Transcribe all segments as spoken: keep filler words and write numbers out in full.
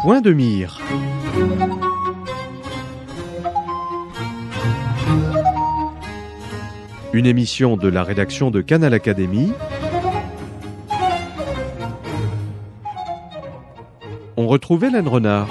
Point de mire. Une émission de la rédaction de Canal Académie. On retrouve Hélène Renard.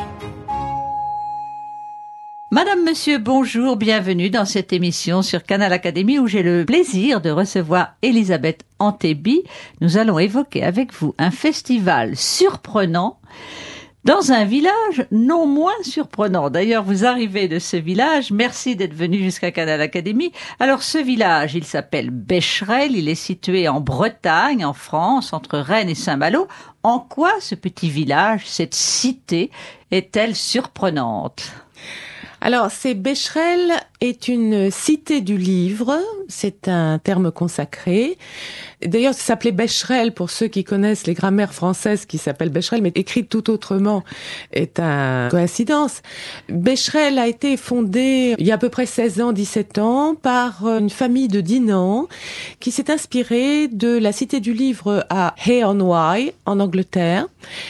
Madame, Monsieur, bonjour, bienvenue dans cette émission sur Canal Académie où j'ai le plaisir de recevoir Elisabeth Antébi. Nous allons évoquer avec vous un festival surprenant dans un village non moins surprenant. D'ailleurs, vous arrivez de ce village. Merci d'être venu jusqu'à Canal Académie. Alors, ce village, il s'appelle Becherel. Il est situé en Bretagne, en France, entre Rennes et Saint-Malo. En quoi ce petit village, cette cité, est-elle surprenante ? Alors, c'est Becherel est une cité du livre, c'est un terme consacré. D'ailleurs, ça s'appelait Becherel pour ceux qui connaissent les grammaires françaises qui s'appellent Becherel, mais écrite tout autrement est une coïncidence. Becherel a été fondé il y a à peu près seize ans, dix-sept ans, par une famille de Dinan qui s'est inspirée de la cité du livre à Hay-on-Wye, en Angleterre,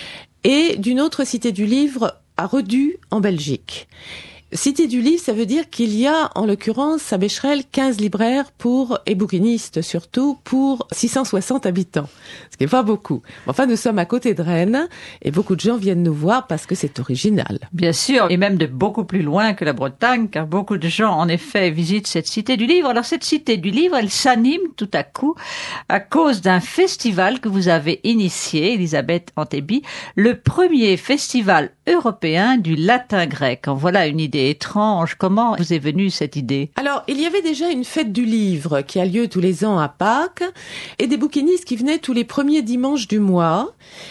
et d'une autre cité du livre à Redus, en Belgique. Cité du livre, ça veut dire qu'il y a, en l'occurrence, à Becherel, quinze libraires pour, et bouquinistes surtout, pour six cent soixante habitants. Ce qui n'est pas beaucoup. Enfin, nous sommes à côté de Rennes, et beaucoup de gens viennent nous voir parce que c'est original. Bien sûr, et même de beaucoup plus loin que la Bretagne, car beaucoup de gens, en effet, visitent cette cité du livre. Alors, cette cité du livre, elle s'anime tout à coup à cause d'un festival que vous avez initié, Elisabeth Antébi, le premier festival européen du latin grec. En voilà une idée étrange. Comment vous est venue cette idée ? Alors, il y avait déjà une fête du livre qui a lieu tous les ans à Pâques et des bouquinistes qui venaient tous les premiers dimanches du mois.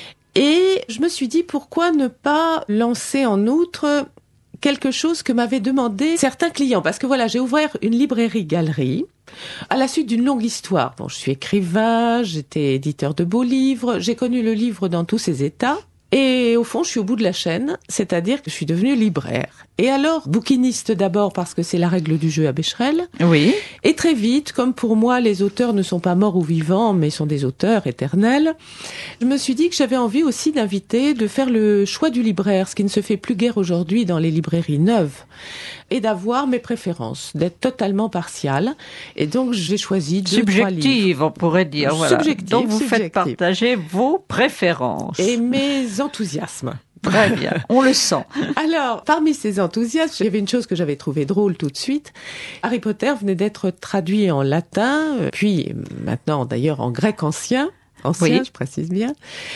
Et je me suis dit, pourquoi ne pas lancer en outre quelque chose que m'avaient demandé certains clients ? Parce que voilà, j'ai ouvert une librairie-galerie à la suite d'une longue histoire. Bon, je suis écrivain, j'étais éditeur de beaux livres, j'ai connu le livre dans tous ses états. Et au fond, je suis au bout de la chaîne, c'est-à-dire que je suis devenue libraire. Et alors, bouquiniste d'abord parce que c'est la règle du jeu à Becherel. Oui. Et très vite, comme pour moi, les auteurs ne sont pas morts ou vivants, mais sont des auteurs éternels, je me suis dit que j'avais envie aussi d'inviter, de faire le choix du libraire, ce qui ne se fait plus guère aujourd'hui dans les librairies neuves, et d'avoir mes préférences, d'être totalement partiale. Et donc, j'ai choisi deux, trois livres. Subjective, on pourrait dire. Voilà. Subjective, donc, vous subjective. faites partager vos préférences. Et mes enthousiasmes. Très bien, on le sent. Alors, parmi ces enthousiasmes, il y avait une chose que j'avais trouvée drôle tout de suite. Harry Potter venait d'être traduit en latin, puis maintenant d'ailleurs en grec ancien, ancien, oui. Je précise bien.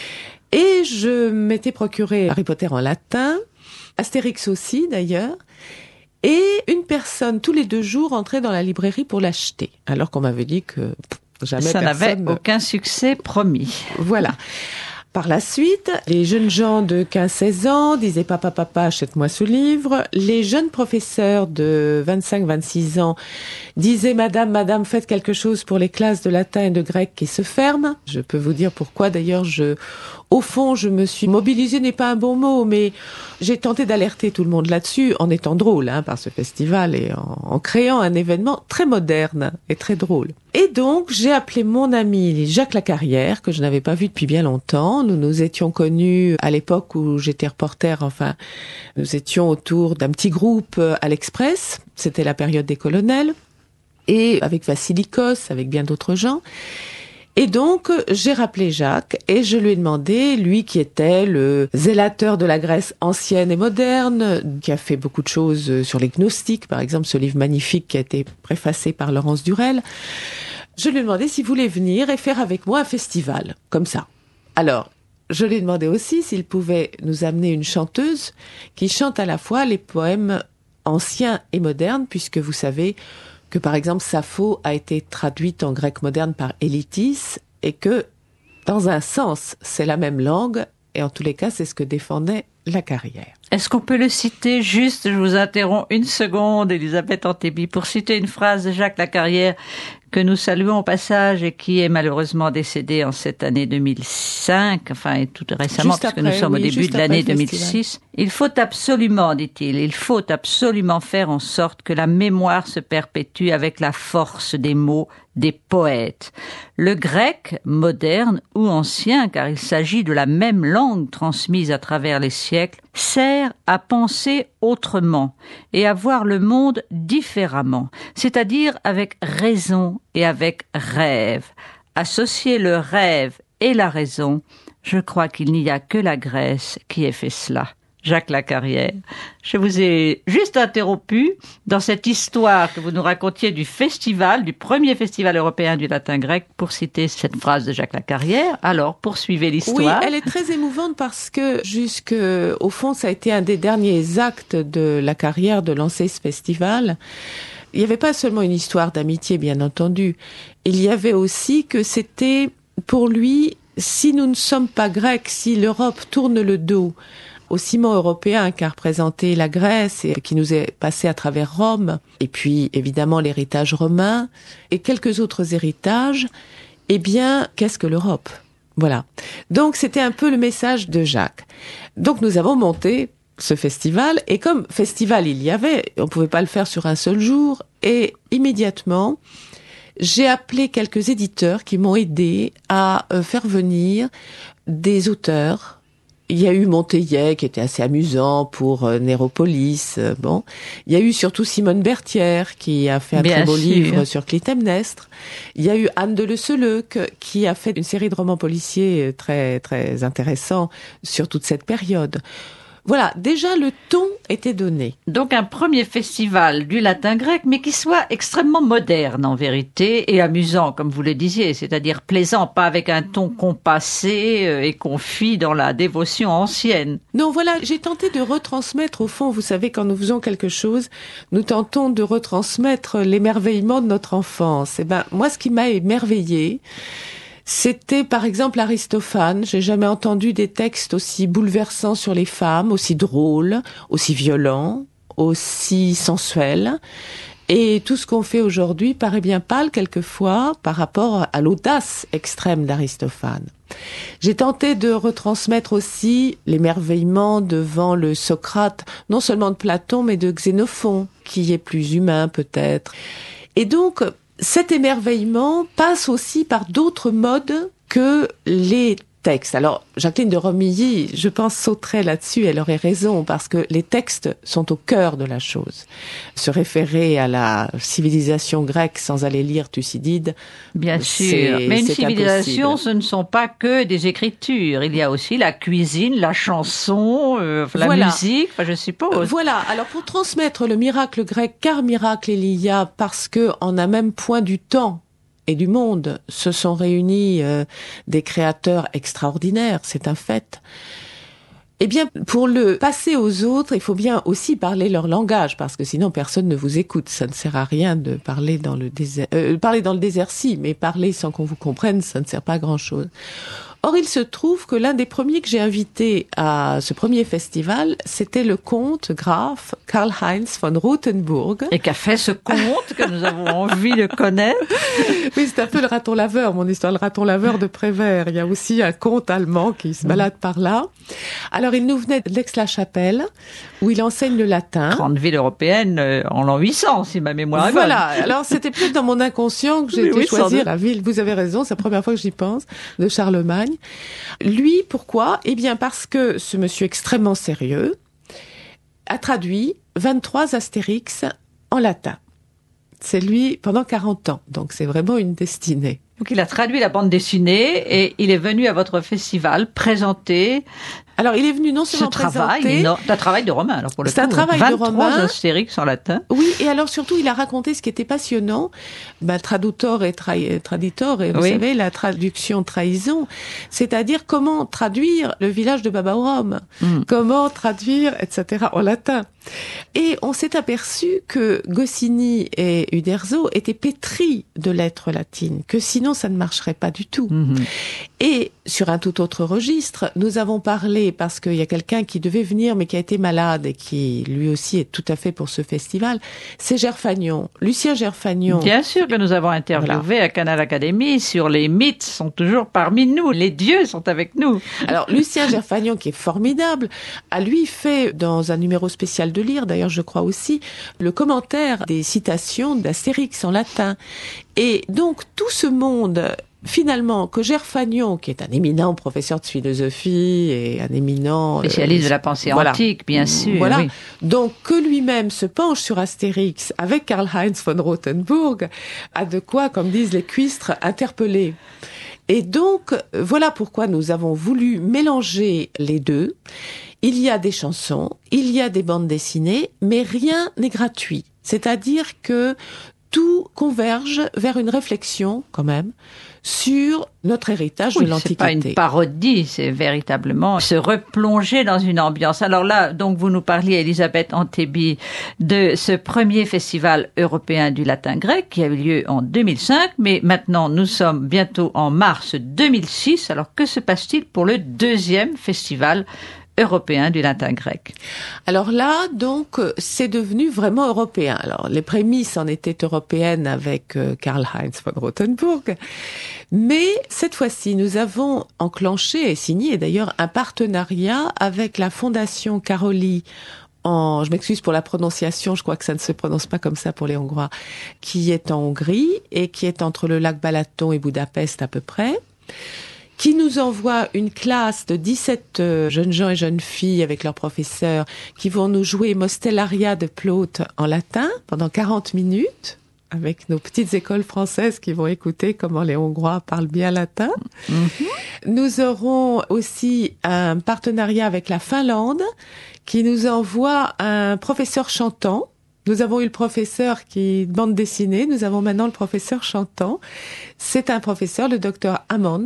Et je m'étais procuré Harry Potter en latin, Astérix aussi d'ailleurs. Et une personne, tous les deux jours, entrait dans la librairie pour l'acheter, alors qu'on m'avait dit que pff, jamais ça personne... n'avait aucun succès promis. Voilà. Par la suite, les jeunes gens de quinze seize ans disaient « Papa, papa, achète-moi ce livre ». Les jeunes professeurs de vingt-cinq vingt-six ans disaient « Madame, madame, faites quelque chose pour les classes de latin et de grec qui se ferment ». Je peux vous dire pourquoi. D'ailleurs, je, au fond, je me suis mobilisée, n'est pas un bon mot, mais j'ai tenté d'alerter tout le monde là-dessus en étant drôle hein, par ce festival et en, en créant un événement très moderne et très drôle. Et donc, j'ai appelé mon ami Jacques Lacarrière, que je n'avais pas vu depuis bien longtemps. Nous nous étions connus à l'époque où j'étais reporter, enfin, nous étions autour d'un petit groupe à l'Express. C'était la période des colonels. Et avec Vassilikos, avec bien d'autres gens. Et donc, j'ai rappelé Jacques et je lui ai demandé, lui qui était le zélateur de la Grèce ancienne et moderne, qui a fait beaucoup de choses sur les gnostiques, par exemple, ce livre magnifique qui a été préfacé par Laurence Durel. Je lui ai demandé s'il voulait venir et faire avec moi un festival, comme ça. Alors, je lui ai demandé aussi s'il pouvait nous amener une chanteuse qui chante à la fois les poèmes anciens et modernes, puisque vous savez que par exemple Sappho a été traduite en grec moderne par Élitis et que dans un sens c'est la même langue et en tous les cas c'est ce que défendait Lacarrière. Est-ce qu'on peut le citer juste, je vous interromps une seconde, Elisabeth Antébi, pour citer une phrase de Jacques Lacarrière que nous saluons au passage et qui est malheureusement décédé en cette année deux mille cinq, enfin et tout récemment, juste puisque après, nous sommes oui, au début de l'année deux mille six. Il faut absolument, dit-il, il faut absolument faire en sorte que la mémoire se perpétue avec la force des mots des poètes. Le grec, moderne ou ancien, car il s'agit de la même langue transmise à travers les siècles, sert à penser autrement et à voir le monde différemment, c'est-à-dire avec raison et avec rêve. Associer le rêve et la raison, je crois qu'il n'y a que la Grèce qui ait fait cela. Jacques Lacarrière, je vous ai juste interrompu dans cette histoire que vous nous racontiez du festival, du premier festival européen du latin grec, pour citer cette phrase de Jacques Lacarrière. Alors, poursuivez l'histoire. Oui, elle est très émouvante parce que, jusque, au fond, ça a été un des derniers actes de Lacarrière de lancer ce festival. Il n'y avait pas seulement une histoire d'amitié, bien entendu. Il y avait aussi que c'était, pour lui, si nous ne sommes pas grecs, si l'Europe tourne le dos au ciment européen qu'a représenté la Grèce et qui nous est passé à travers Rome, et puis évidemment l'héritage romain et quelques autres héritages, eh bien, qu'est-ce que l'Europe ? Voilà. Donc c'était un peu le message de Jacques. Donc nous avons monté ce festival, et comme festival il y avait, on pouvait pas le faire sur un seul jour, et immédiatement, j'ai appelé quelques éditeurs qui m'ont aidé à faire venir des auteurs. Il y a eu Monteillet, qui était assez amusant pour euh, Néropolis. Euh, bon, il y a eu surtout Simone Berthière, qui a fait un Bien très beau sûr. livre sur Clytemnestre. Il y a eu Anne de Le Seleuc, qui a fait une série de romans policiers très très intéressants sur toute cette période. Voilà, déjà le ton était donné. Donc un premier festival du latin grec, mais qui soit extrêmement moderne en vérité, et amusant, comme vous le disiez, c'est-à-dire plaisant, pas avec un ton compassé euh, et confit dans la dévotion ancienne. Non, voilà, j'ai tenté de retransmettre, au fond, vous savez, quand nous faisons quelque chose, nous tentons de retransmettre l'émerveillement de notre enfance. Et ben, moi, ce qui m'a émerveillée, c'était par exemple Aristophane. J'ai jamais entendu des textes aussi bouleversants sur les femmes, aussi drôles, aussi violents, aussi sensuels. Et tout ce qu'on fait aujourd'hui paraît bien pâle quelquefois par rapport à l'audace extrême d'Aristophane. J'ai tenté de retransmettre aussi l'émerveillement devant le Socrate, non seulement de Platon, mais de Xénophon, qui est plus humain peut-être. Et donc, cet émerveillement passe aussi par d'autres modes que les textes. Alors, Jacqueline de Romilly, je pense, sauterait là-dessus, elle aurait raison, parce que les textes sont au cœur de la chose. Se référer à la civilisation grecque sans aller lire Thucydide, Bien c'est- sûr, mais une c'est civilisation, impossible. ce ne sont pas que des écritures. Il y a aussi la cuisine, la chanson, euh, la Voilà. musique, enfin, je suppose. Voilà. Alors, pour transmettre le miracle grec, car miracle il y a, parce que en un même point du temps et du monde se sont réunis euh, des créateurs extraordinaires, c'est un fait. Eh bien, pour le passer aux autres, il faut bien aussi parler leur langage, parce que sinon personne ne vous écoute. Ça ne sert à rien de parler dans le désert. Euh, parler dans le désert, si, mais parler sans qu'on vous comprenne, ça ne sert pas à grand-chose. Or, il se trouve que l'un des premiers que j'ai invité à ce premier festival, c'était le comte Graf Karl-Heinz von Rothenburg. Et qu'a fait ce conte que nous avons envie de connaître. Oui, c'est un peu le raton laveur, mon histoire, le raton laveur de Prévert. Il y a aussi un comte allemand qui se balade par là. Alors, il nous venait d'Aix-la-Chapelle, où il enseigne le latin. Grande ville européenne euh, en l'an huit cents, si ma mémoire est bonne. Voilà. Alors, c'était peut-être dans mon inconscient que j'ai Oui, été oui, sans choisir doute. la ville. Vous avez raison, c'est la première fois que j'y pense, de Charlemagne. Lui, pourquoi? Eh bien, parce que ce monsieur extrêmement sérieux a traduit vingt-trois Astérix en latin. C'est lui pendant quarante ans. Donc, c'est vraiment une destinée. Donc il a traduit la bande dessinée et il est venu à votre festival présenter Alors, il est venu non ce seulement travail. présenter... énorme. C'est un travail de romain, alors pour le C'est coup. un travail de vingt-trois romain. Astérix en latin. Oui, et alors surtout, il a raconté ce qui était passionnant, ben, traducteur et tra- traditor, et vous Oui. savez, la traduction trahison, c'est-à-dire comment traduire le village de Babaorum, Mm. comment traduire, et cetera, en latin. Et on s'est aperçu que Goscinny et Uderzo étaient pétris de lettres latines, que sinon ça ne marcherait pas du tout. Mhm. Et sur un tout autre registre, nous avons parlé, parce qu'il y a quelqu'un qui devait venir mais qui a été malade et qui lui aussi est tout à fait pour ce festival, c'est Gerfagnon, Lucien Gerfagnon. Bien sûr que nous avons interviewé voilà. à Canal Académie sur les mythes sont toujours parmi nous, les dieux sont avec nous. Alors Lucien Gerfagnon, qui est formidable, a lui fait dans un numéro spécial de Lire, d'ailleurs je crois aussi, le commentaire des citations d'Astérix en latin. Et donc tout ce monde... Finalement, que Gerfagnon, qui est un éminent professeur de philosophie et un éminent... spécialiste euh, de la pensée voilà. antique, bien sûr. Voilà. Oui. Donc, que lui-même se penche sur Astérix avec Karl-Heinz von Rothenburg, a de quoi, comme disent les cuistres, interpeller. Et donc, voilà pourquoi nous avons voulu mélanger les deux. Il y a des chansons, il y a des bandes dessinées, mais rien n'est gratuit. C'est-à-dire que tout converge vers une réflexion, quand même, sur notre héritage oui, de l'Antiquité. C'est pas une parodie, c'est véritablement se replonger dans une ambiance. Alors là, donc vous nous parliez, Elisabeth Antheby, de ce premier festival européen du latin grec qui a eu lieu en deux mille cinq, mais maintenant nous sommes bientôt en mars deux mille six. Alors que se passe-t-il pour le deuxième festival européen du latin grec? Alors là, donc, c'est devenu vraiment européen. Alors, les prémices en étaient européennes avec euh, Karl-Heinz von Rothenburg. Mais cette fois-ci, nous avons enclenché et signé d'ailleurs un partenariat avec la Fondation Károlyi en, je m'excuse pour la prononciation, je crois que ça ne se prononce pas comme ça pour les Hongrois, qui est en Hongrie et qui est entre le lac Balaton et Budapest à peu près, qui nous envoie une classe de dix-sept euh, jeunes gens et jeunes filles avec leurs professeurs qui vont nous jouer Mostellaria de Plaute en latin pendant quarante minutes avec nos petites écoles françaises qui vont écouter comment les Hongrois parlent bien latin. Mm-hmm. Nous aurons aussi un partenariat avec la Finlande qui nous envoie un professeur chantant. Nous avons eu le professeur qui bande dessinée, nous avons maintenant le professeur chantant. C'est un professeur, le docteur Hammond,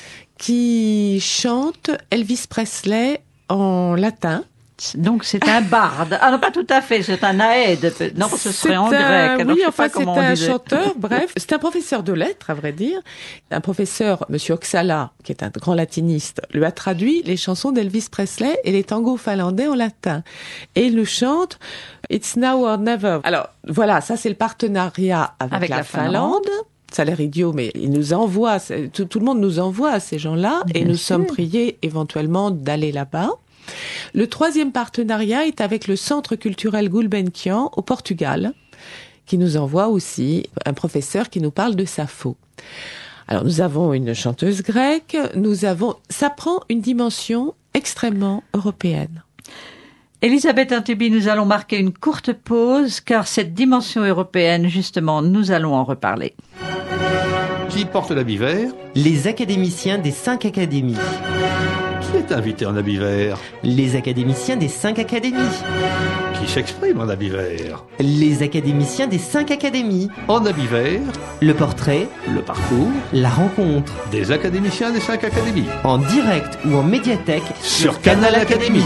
qui chante Elvis Presley en latin. Donc c'est un barde. Ah non, pas tout à fait, c'est un aède. Non, ce serait en un, grec. Oui, enfin c'est un chanteur, bref. C'est un professeur de lettres, à vrai dire. Un professeur, Monsieur Oksala, qui est un grand latiniste, lui a traduit les chansons d'Elvis Presley et les tangos finlandais en latin. Et il nous chante It's Now or Never. Alors voilà, ça c'est le partenariat avec, avec la, la Finlande. Finlande. Ça a l'air idiot, mais il nous envoie, tout, tout le monde nous envoie à ces gens-là, Bien et nous sûr. sommes priés éventuellement d'aller là-bas. Le troisième partenariat est avec le Centre culturel Gulbenkian au Portugal, qui nous envoie aussi un professeur qui nous parle de Sappho. Alors nous avons une chanteuse grecque, nous avons, ça prend une dimension extrêmement européenne. Elisabeth Antheby, nous allons marquer une courte pause, car cette dimension européenne, justement, nous allons en reparler. Qui porte l'habit vert? Les académiciens des cinq académies. Qui est invité en habit vert? Les académiciens des cinq académies. Qui s'exprime en habit vert? Les académiciens des cinq académies. En habit vert? Le portrait. Le parcours. La rencontre. Des académiciens des cinq académies. En direct ou en médiathèque. Sur, sur Canal Académie.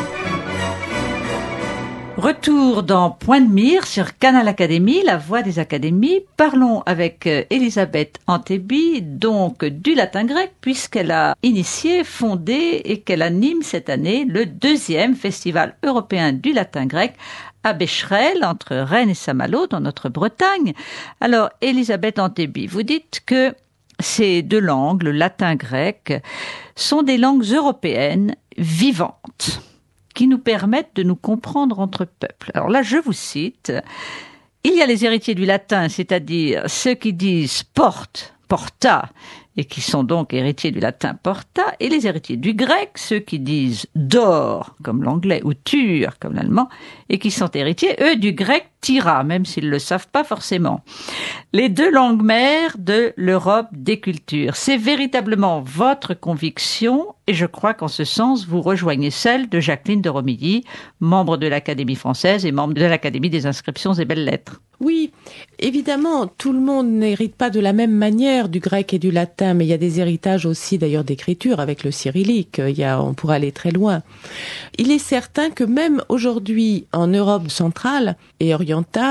Retour dans Point de Mire sur Canal Académie, la voix des académies. Parlons avec Elisabeth Antheby, donc du latin grec, puisqu'elle a initié, fondé et qu'elle anime cette année le deuxième festival européin du latin grec à Becherel, entre Rennes et Saint-Malo, dans notre Bretagne. Alors, Elisabeth Antheby, vous dites que ces deux langues, le latin grec, sont des langues européennes vivantes, qui nous permettent de nous comprendre entre peuples. Alors là, je vous cite, il y a les héritiers du latin, c'est-à-dire ceux qui disent porte, porta, et qui sont donc héritiers du latin porta, et les héritiers du grec, ceux qui disent dor, comme l'anglais, ou tur, comme l'allemand, et qui sont héritiers, eux, du grec tira, même s'ils ne le savent pas forcément. Les deux langues mères de l'Europe des cultures. C'est véritablement votre conviction, et je crois qu'en ce sens, vous rejoignez celle de Jacqueline de Romilly, membre de l'Académie française et membre de l'Académie des inscriptions et belles-lettres. Oui, évidemment, tout le monde n'hérite pas de la même manière du grec et du latin, mais il y a des héritages aussi d'ailleurs d'écriture avec le cyrillique, il y a, on pourrait aller très loin. Il est certain que même aujourd'hui, en Europe centrale et orientale,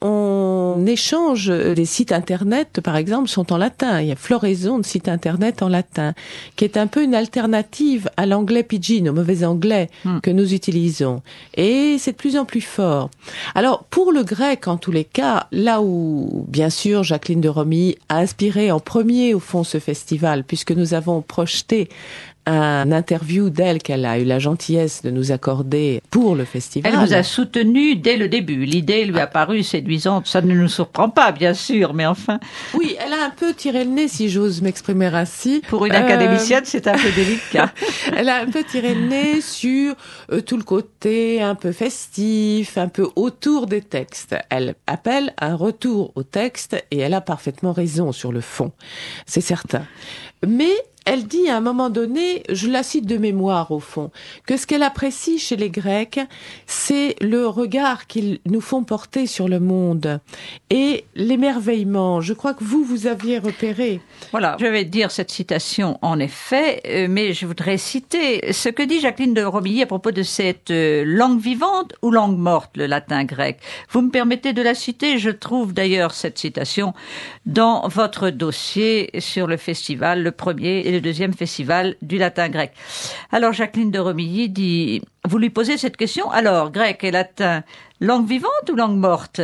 on échange, les sites internet, par exemple, sont en latin. Il y a floraison de sites internet en latin, qui est un peu une alternative à l'anglais pidgin, au mauvais anglais mm. que nous utilisons. Et c'est de plus en plus fort. Alors, pour le grec, en tous les cas, là où, bien sûr, Jacqueline de Romilly a inspiré en premier, au fond, ce festival, puisque nous avons projeté un interview d'elle qu'elle a eu la gentillesse de nous accorder pour le festival. Elle vous a soutenu dès le début. L'idée lui a paru séduisante. Ça ne nous surprend pas, bien sûr, mais enfin... Oui, elle a un peu tiré le nez, si j'ose m'exprimer ainsi. Pour une académicienne, euh... c'est un peu délicat. Elle a un peu tiré le nez sur euh, tout le côté un peu festif, un peu autour des textes. Elle appelle un retour au texte et elle a parfaitement raison sur le fond. C'est certain. Mais elle dit à un moment donné, je la cite de mémoire au fond, que ce qu'elle apprécie chez les Grecs, c'est le regard qu'ils nous font porter sur le monde et l'émerveillement. Je crois que vous, vous aviez repéré. Voilà, je vais dire cette citation en effet, mais je voudrais citer ce que dit Jacqueline de Romilly à propos de cette langue vivante ou langue morte, le latin grec. Vous me permettez de la citer? Je trouve d'ailleurs cette citation dans votre dossier sur le festival, le premier et le deuxième festival du latin grec. Alors Jacqueline de Romilly dit, vous lui posez cette question, alors grec et latin, langue vivante ou langue morte?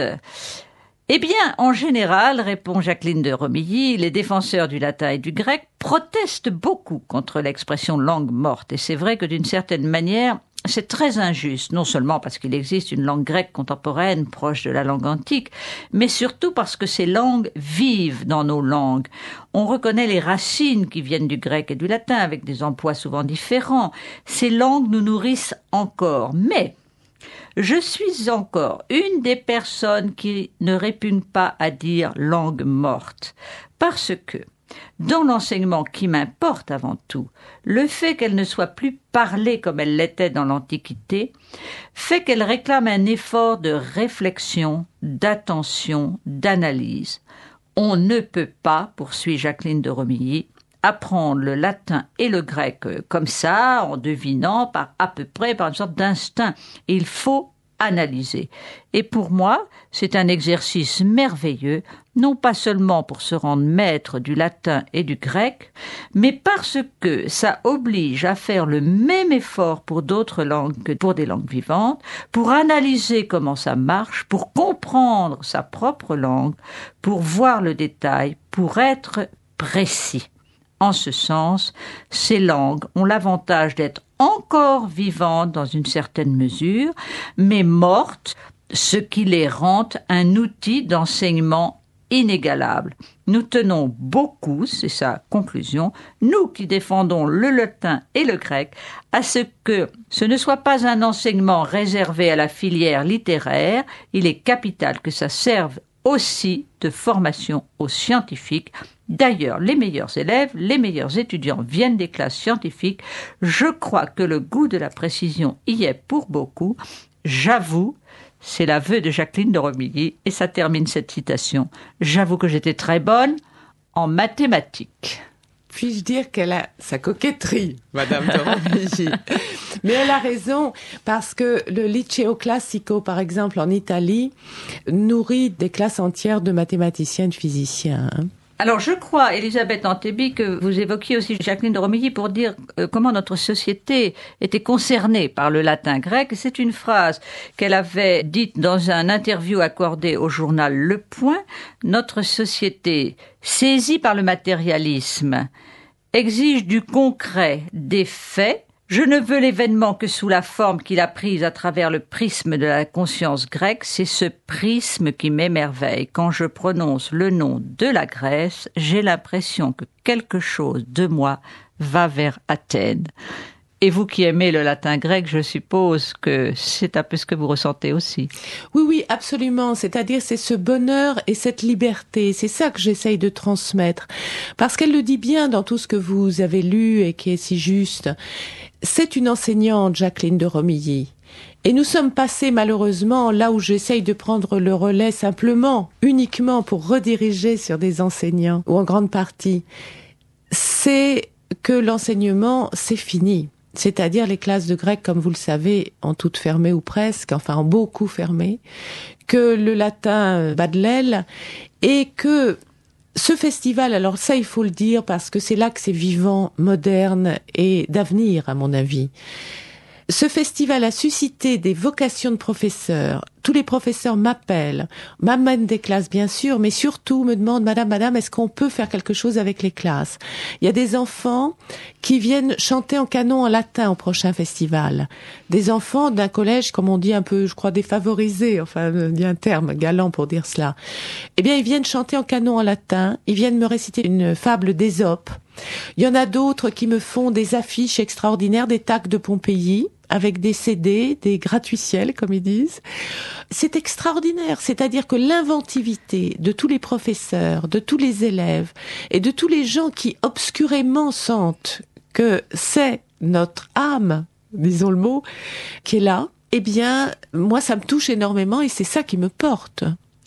Eh bien, en général, répond Jacqueline de Romilly, les défenseurs du latin et du grec protestent beaucoup contre l'expression langue morte. Et c'est vrai que d'une certaine manière, c'est très injuste, non seulement parce qu'il existe une langue grecque contemporaine proche de la langue antique, mais surtout parce que ces langues vivent dans nos langues. On reconnaît les racines qui viennent du grec et du latin avec des emplois souvent différents. Ces langues nous nourrissent encore, mais je suis encore une des personnes qui ne répugne pas à dire langue morte, parce que dans l'enseignement qui m'importe avant tout, le fait qu'elle ne soit plus parlée comme elle l'était dans l'Antiquité fait qu'elle réclame un effort de réflexion, d'attention, d'analyse. On ne peut pas, poursuit Jacqueline de Romilly, apprendre le latin et le grec comme ça, en devinant par à peu près, par une sorte d'instinct. Il faut analyser. Et pour moi, c'est un exercice merveilleux, non pas seulement pour se rendre maître du latin et du grec, mais parce que ça oblige à faire le même effort pour d'autres langues que pour des langues vivantes, pour analyser comment ça marche, pour comprendre sa propre langue, pour voir le détail, pour être précis. En ce sens, ces langues ont l'avantage d'être encore vivantes dans une certaine mesure, mais mortes, ce qui les rend un outil d'enseignement inégalable. Nous tenons beaucoup, c'est sa conclusion, nous qui défendons le latin et le grec, à ce que ce ne soit pas un enseignement réservé à la filière littéraire. Il est capital que ça serve aussi de formation aux scientifiques. D'ailleurs, les meilleurs élèves, les meilleurs étudiants viennent des classes scientifiques. Je crois que le goût de la précision y est pour beaucoup. J'avoue, c'est l'aveu de Jacqueline de Romilly, et ça termine cette citation. J'avoue que j'étais très bonne en mathématiques. Puis-je dire qu'elle a sa coquetterie, Madame de Romilly. Mais elle a raison, parce que le Liceo Classico, par exemple, en Italie, nourrit des classes entières de mathématiciens et de physiciens. Hein. Alors, je crois, Elisabeth Antebi, que vous évoquiez aussi Jacqueline de Romilly pour dire euh, comment notre société était concernée par le latin grec. C'est une phrase qu'elle avait dite dans un interview accordé au journal Le Point. Notre société, saisie par le matérialisme, exige du concret, des faits. Je ne veux l'événement que sous la forme qu'il a prise à travers le prisme de la conscience grecque. C'est ce prisme qui m'émerveille. Quand je prononce le nom de la Grèce, j'ai l'impression que quelque chose de moi va vers Athènes. Et vous qui aimez le latin grec, je suppose que c'est un peu ce que vous ressentez aussi. Oui, oui, absolument. C'est-à-dire, c'est ce bonheur et cette liberté. C'est ça que j'essaye de transmettre. Parce qu'elle le dit bien dans tout ce que vous avez lu et qui est si juste. C'est une enseignante, Jacqueline de Romilly. Et nous sommes passés malheureusement là où j'essaye de prendre le relais simplement, uniquement pour rediriger sur des enseignants, ou en grande partie. C'est que l'enseignement, c'est fini. c'est-à-dire les classes de grec, comme vous le savez, ont toutes fermé ou presque, enfin ont beaucoup fermé, que le latin bat de l'aile, et que ce festival, alors ça il faut le dire parce que c'est là que c'est vivant, moderne et d'avenir à mon avis. Ce festival a suscité des vocations de professeurs. Tous les professeurs m'appellent, m'amènent des classes bien sûr, mais surtout me demandent, madame, madame, est-ce qu'on peut faire quelque chose avec les classes? Il y a des enfants qui viennent chanter en canon en latin au prochain festival. Des enfants d'un collège, comme on dit un peu, je crois, défavorisé, enfin, il y a un terme galant pour dire cela. Eh bien, ils viennent chanter en canon en latin, ils viennent me réciter une fable d'Ésope. Il y en a d'autres qui me font des affiches extraordinaires, des tacs de Pompéi, avec des C D, des gratuitiels, comme ils disent. C'est extraordinaire. C'est-à-dire que l'inventivité de tous les professeurs, de tous les élèves et de tous les gens qui obscurément sentent que c'est notre âme, disons le mot, qui est là, eh bien, moi, ça me touche énormément et c'est ça qui me porte.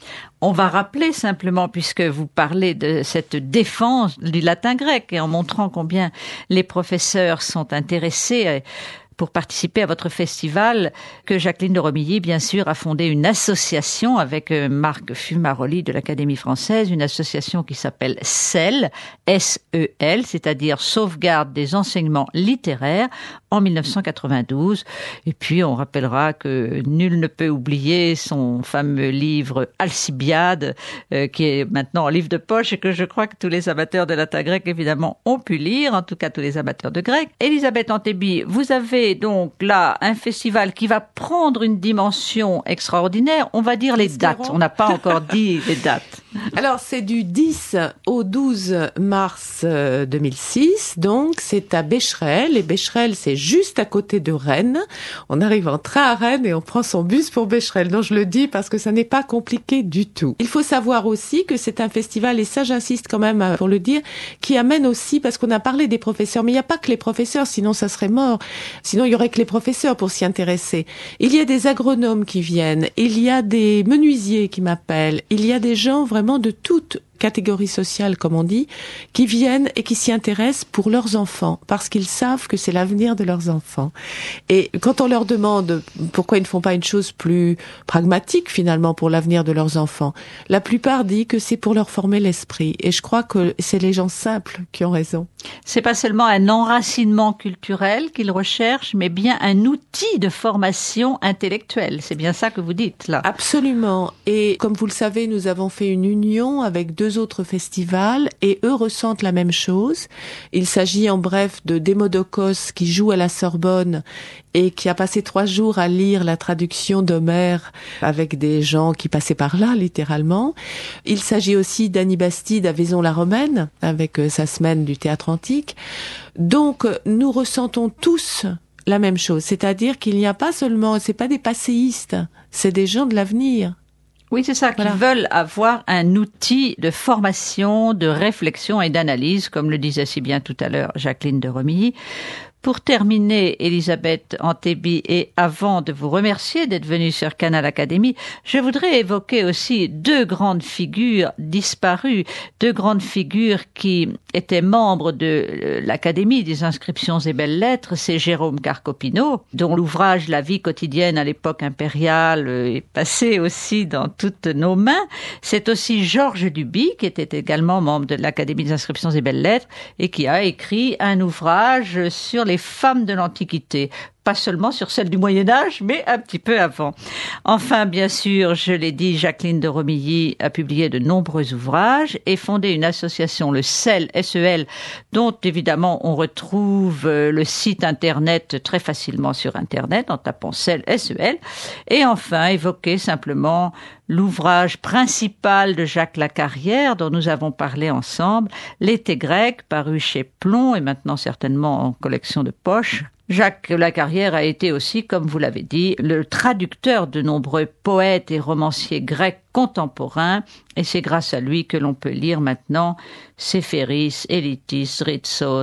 On va rappeler simplement, puisque vous parlez de cette défense du latin grec et en montrant combien les professeurs sont intéressés pour participer à votre festival, que Jacqueline de Romilly, bien sûr, a fondé une association avec Marc Fumaroli de l'Académie française, une association qui s'appelle S E L, S E L, c'est-à-dire Sauvegarde des enseignements littéraires, en mille neuf cent quatre-vingt-douze. Et puis, on rappellera que nul ne peut oublier son fameux livre Alcibiade, euh, qui est maintenant en livre de poche et que je crois que tous les amateurs de latin grec, évidemment, ont pu lire, en tout cas tous les amateurs de grec. Elisabeth Antheby, vous avez donc là un festival qui va prendre une dimension extraordinaire. On va dire les Espérons. dates. On n'a pas encore dit les dates. Alors, c'est du dix au douze mars deux mille six, donc c'est à Becherel, et Becherel, c'est juste à côté de Rennes. On arrive en train à Rennes et on prend son bus pour Becherel. Donc, je le dis parce que ça n'est pas compliqué du tout. Il faut savoir aussi que c'est un festival, et ça, j'insiste quand même pour le dire, qui amène aussi, parce qu'on a parlé des professeurs, mais il n'y a pas que les professeurs, sinon ça serait mort. Sinon, il y aurait que les professeurs pour s'y intéresser. Il y a des agronomes qui viennent, il y a des menuisiers qui m'appellent, il y a des gens vraiment de toute catégorie sociale, comme on dit, qui viennent et qui s'y intéressent pour leurs enfants, parce qu'ils savent que c'est l'avenir de leurs enfants. Et quand on leur demande pourquoi ils ne font pas une chose plus pragmatique, finalement, pour l'avenir de leurs enfants, la plupart disent que c'est pour leur former l'esprit. Et je crois que c'est les gens simples qui ont raison. C'est pas seulement un enracinement culturel qu'ils recherchent, mais bien un outil de formation intellectuelle. C'est bien ça que vous dites, là. Absolument. Et comme vous le savez, nous avons fait une union avec deux autres festivals et eux ressentent la même chose. Il s'agit en bref de Démodocos qui joue à la Sorbonne et qui a passé trois jours à lire la traduction d'Homère avec des gens qui passaient par là, littéralement. Il s'agit aussi d'Annie Bastide à Vaison-la-Romaine avec sa semaine du théâtre antique. Donc, nous ressentons tous la même chose. C'est-à-dire qu'il n'y a pas seulement, c'est pas des passéistes, c'est des gens de l'avenir. Oui, c'est ça, qui Voilà. veulent avoir un outil de formation, de réflexion et d'analyse, comme le disait si bien tout à l'heure Jacqueline de Romilly. Pour terminer, Elisabeth Antheby, et avant de vous remercier d'être venue sur Canal Académie, je voudrais évoquer aussi deux grandes figures disparues, deux grandes figures qui étaient membres de l'Académie des inscriptions et belles-lettres. C'est Jérôme Carcopino, dont l'ouvrage La vie quotidienne à l'époque impériale est passé aussi dans toutes nos mains. C'est aussi Georges Duby, qui était également membre de l'Académie des inscriptions et belles-lettres, et qui a écrit un ouvrage sur les les femmes de l'Antiquité, pas seulement sur celles du Moyen-Âge, mais un petit peu avant. Enfin, bien sûr, je l'ai dit, Jacqueline de Romilly a publié de nombreux ouvrages et fondé une association, le S E L, S E L, dont évidemment on retrouve le site internet très facilement sur internet en tapant S E L, S E L. Et enfin, évoquer simplement l'ouvrage principal de Jacques Lacarrière, dont nous avons parlé ensemble, L'été grec, paru chez Plomb et maintenant certainement en collection de poche. Jacques Lacarrière a été aussi, comme vous l'avez dit, le traducteur de nombreux poètes et romanciers grecs contemporains, et c'est grâce à lui que l'on peut lire maintenant Séphéris, Élytis, Ritsos,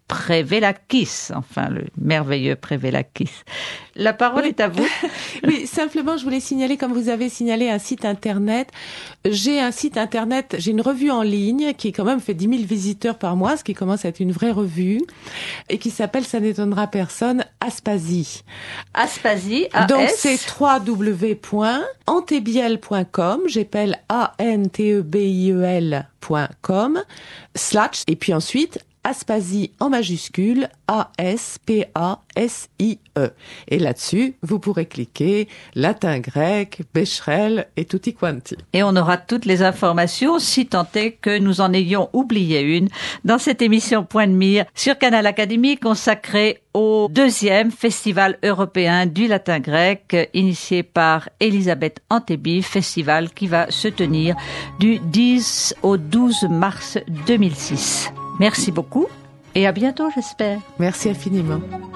Prévelakis, enfin le merveilleux Prévelakis. La parole Oui. est à vous. Oui, simplement, je voulais signaler, comme vous avez signalé un site internet, j'ai un site internet, j'ai une revue en ligne qui quand même fait dix mille visiteurs par mois, ce qui commence à être une vraie revue, et qui s'appelle, ça n'étonnera personne, Aspasie. Aspasie, A S. Donc c'est w w w point antebiel point com, j'appelle A N T E B I E L point com, slash, et puis ensuite, Aspasie en majuscule, A S P A S I E. Et là-dessus, vous pourrez cliquer latin, grec, Becherel et tutti quanti. Et on aura toutes les informations, si tant est que nous en ayons oublié une, dans cette émission Point de Mire sur Canal Académie consacrée au deuxième festival européen du latin grec, initié par Elisabeth Antebi, festival qui va se tenir du dix au douze mars deux mille six. Merci beaucoup et à bientôt, j'espère. Merci infiniment.